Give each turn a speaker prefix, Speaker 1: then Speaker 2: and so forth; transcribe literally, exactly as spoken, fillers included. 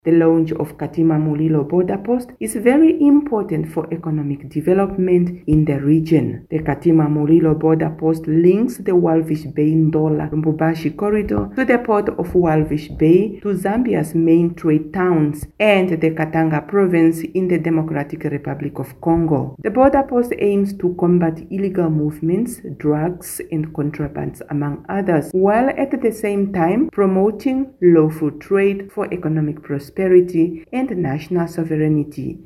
Speaker 1: The launch of Katima Mulilo border post is very important for economic development in the region. The Katima Mulilo border post links the Walvis Bay Ndola Lubumbashi corridor to the port of Walvis Bay, to Zambia's main trade towns, and the Katanga province in the Democratic Republic of Congo. The border post aims to combat illegal movements, drugs, and contrabands, among others, while at the same time promoting lawful trade for economic prosperity and national sovereignty.